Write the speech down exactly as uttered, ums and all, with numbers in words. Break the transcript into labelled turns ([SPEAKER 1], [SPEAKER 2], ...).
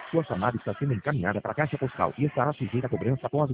[SPEAKER 1] Sua chamada está sendo encaminhada para a caixa postal e estará sujeita a cobrança após o